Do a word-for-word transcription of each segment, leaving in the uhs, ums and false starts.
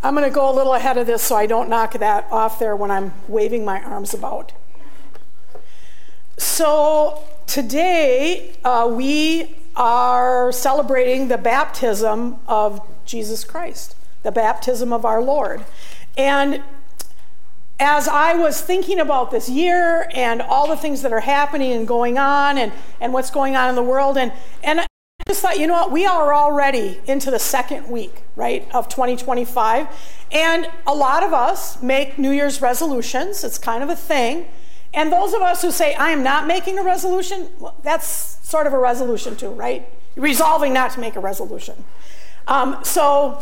I'm going to go a little ahead of this so I don't knock that off there when I'm waving my arms about. So today uh, we are celebrating the baptism of Jesus Christ, the baptism of our Lord. And as I was thinking about this year and all the things that are happening and going on and, and what's going on in the world, and, and I just thought, you know what, we are already into the second week, right, of twenty twenty-five. And a lot of us make New Year's resolutions. It's kind of a thing. And those of us who say, I am not making a resolution, well, that's sort of a resolution too, right? Resolving not to make a resolution. Um, so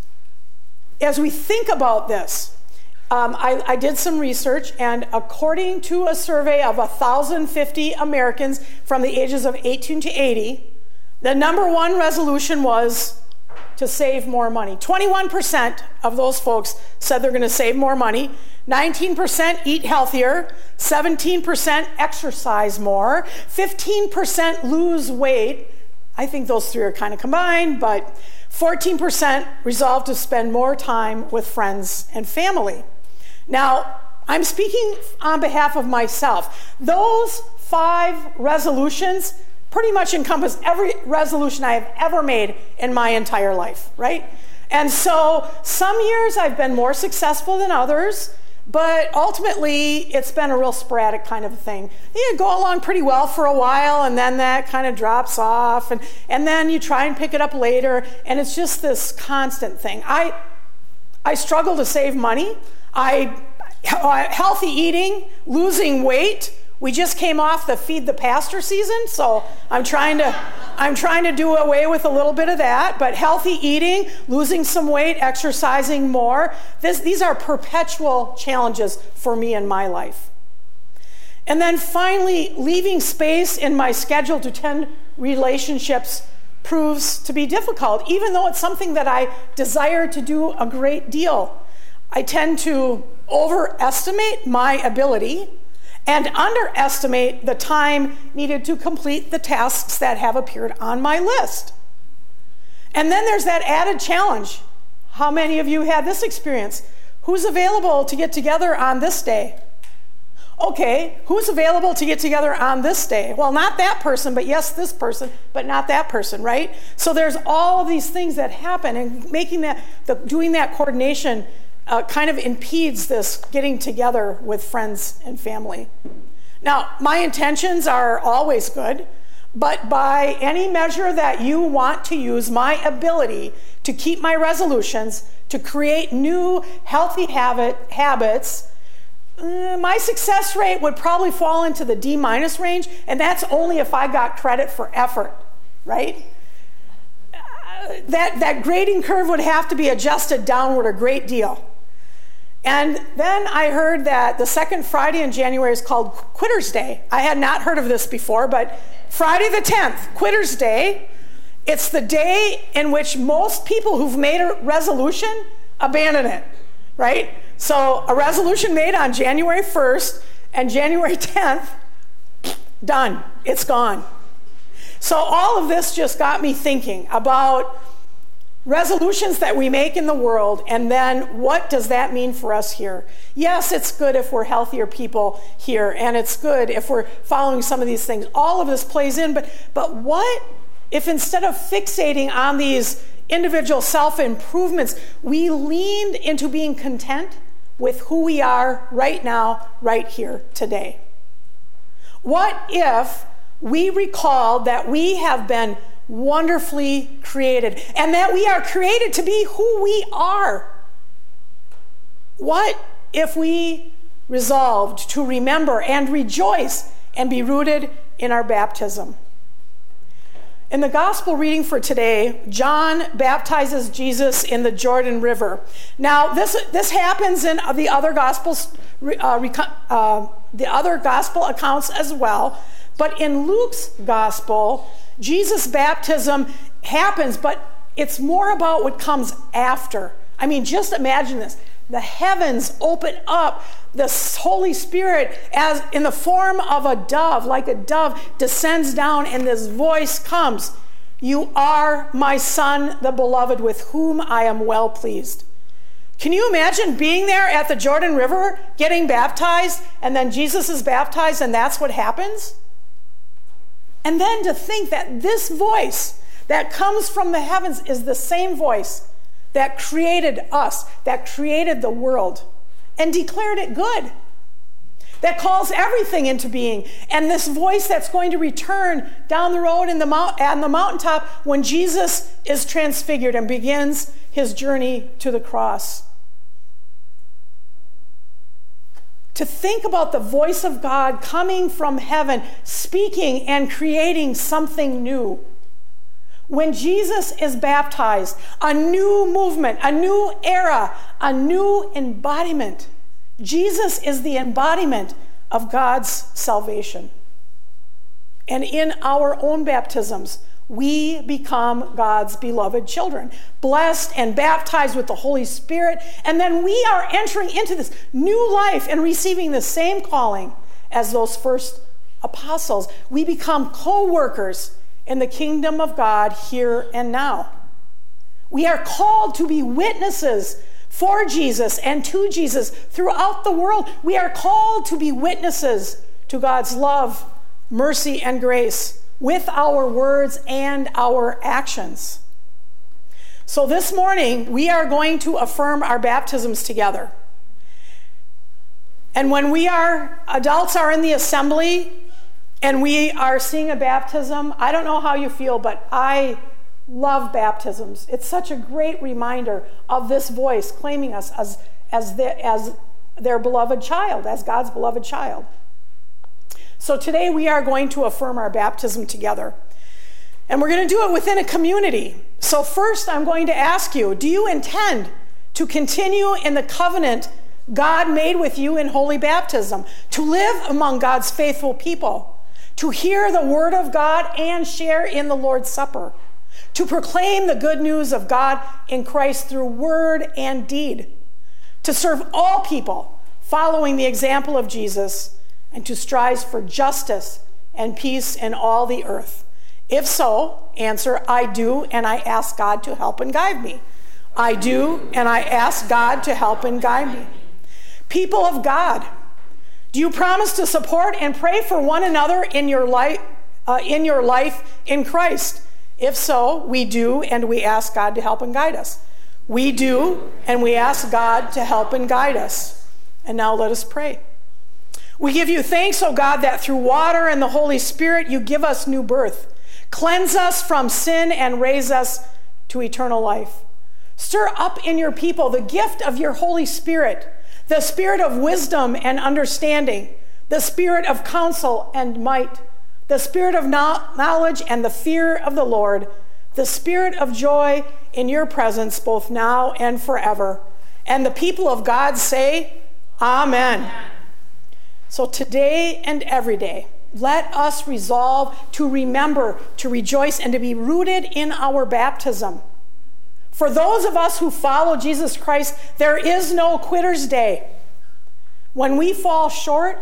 as we think about this, Um, I, I did some research, and according to a survey of one thousand fifty Americans from the ages of eighteen to eighty, the number one resolution was to save more money. twenty-one percent of those folks said they're going to save more money. nineteen percent eat healthier. seventeen percent exercise more. fifteen percent lose weight. I think those three are kind of combined, but fourteen percent resolve to spend more time with friends and family. Now, I'm speaking on behalf of myself. Those five resolutions pretty much encompass every resolution I have ever made in my entire life, right? And so some years I've been more successful than others, but ultimately it's been a real sporadic kind of a thing. You go along pretty well for a while, and then that kind of drops off, and, and then you try and pick it up later, and it's just this constant thing. I, I struggle to save money. I, healthy eating, losing weight. We just came off the Feed the Pastor season, so I'm trying to, I'm trying to do away with a little bit of that. But healthy eating, losing some weight, exercising more. This, these are perpetual challenges for me in my life. And then finally, leaving space in my schedule to tend relationships proves to be difficult, even though it's something that I desire to do a great deal. I tend to overestimate my ability and underestimate the time needed to complete the tasks that have appeared on my list. And then there's that added challenge. How many of you had this experience? Who's available to get together on this day? Okay, who's available to get together on this day? Well, not that person, but yes, this person, but not that person, right? So there's all of these things that happen, and making that, the, doing that coordination Uh, kind of impedes this getting together with friends and family. Now, my intentions are always good, but by any measure that you want to use my ability to keep my resolutions, to create new healthy habit, habits, uh, my success rate would probably fall into the D minus range, and that's only if I got credit for effort, right? Uh, that, that grading curve would have to be adjusted downward a great deal. And then I heard that the second Friday in January is called Quitter's Day. I had not heard of this before, but Friday the tenth, Quitter's Day, it's the day in which most people who've made a resolution abandon it, right? So a resolution made on January first and January tenth, done, it's gone. So all of this just got me thinking about resolutions that we make in the world, and then what does that mean for us here? Yes, it's good if we're healthier people here, and it's good if we're following some of these things. All of this plays in, but, but what if instead of fixating on these individual self-improvements, we leaned into being content with who we are right now, right here, today? What if we recalled that we have been wonderfully created, and that we are created to be who we are? What if we resolved to remember and rejoice and be rooted in our baptism? In the gospel reading for today, John baptizes Jesus in the Jordan River. Now, this this happens in the other gospels, uh, uh, the other gospel accounts as well. But in Luke's gospel, Jesus' baptism happens, but it's more about what comes after. I mean, just imagine this. The heavens open up. The Holy Spirit, as in the form of a dove, like a dove, descends down, and this voice comes. You are my son, the beloved, with whom I am well pleased. Can you imagine being there at the Jordan River, getting baptized, and then Jesus is baptized, and that's what happens? And then to think that this voice that comes from the heavens is the same voice that created us, that created the world, and declared it good, that calls everything into being. And this voice that's going to return down the road in the mount, on the mountaintop when Jesus is transfigured and begins his journey to the cross. To think about the voice of God coming from heaven, speaking and creating something new. When Jesus is baptized, a new movement, a new era, a new embodiment. Jesus is the embodiment of God's salvation. And in our own baptisms, we become God's beloved children, blessed and baptized with the Holy Spirit. And then we are entering into this new life and receiving the same calling as those first apostles. We become co-workers in the kingdom of God here and now. We are called to be witnesses for Jesus and to Jesus throughout the world. We are called to be witnesses to God's love, mercy, and grace with our words and our actions. So this morning, we are going to affirm our baptisms together. And when we are, adults are in the assembly and we are seeing a baptism, I don't know how you feel, but I love baptisms. It's such a great reminder of this voice claiming us as, as, the, as their beloved child, as God's beloved child. So today we are going to affirm our baptism together. And we're going to do it within a community. So first I'm going to ask you, do you intend to continue in the covenant God made with you in holy baptism, to live among God's faithful people, to hear the word of God and share in the Lord's Supper, to proclaim the good news of God in Christ through word and deed, to serve all people following the example of Jesus, and to strive for justice and peace in all the earth? If so, answer, I do, and I ask God to help and guide me. I do, and I ask God to help and guide me. People of God, do you promise to support and pray for one another in your life, uh, in your life in Christ? If so, we do, and we ask God to help and guide us. We do, and we ask God to help and guide us. And now let us pray. We give you thanks, O God, that through water and the Holy Spirit you give us new birth. Cleanse us from sin and raise us to eternal life. Stir up in your people the gift of your Holy Spirit, the spirit of wisdom and understanding, the spirit of counsel and might, the spirit of knowledge and the fear of the Lord, the spirit of joy in your presence both now and forever. And the people of God say, Amen. Amen. So today and every day, let us resolve to remember, to rejoice, and to be rooted in our baptism. For those of us who follow Jesus Christ, there is no quitter's day. When we fall short,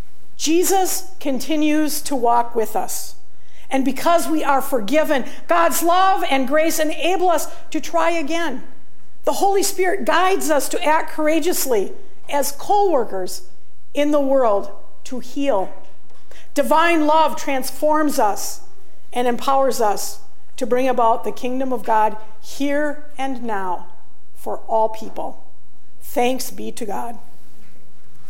Jesus continues to walk with us. And because we are forgiven, God's love and grace enable us to try again. The Holy Spirit guides us to act courageously as co-workers in the world to heal. Divine love transforms us and empowers us to bring about the kingdom of God here and now for all people. Thanks be to God.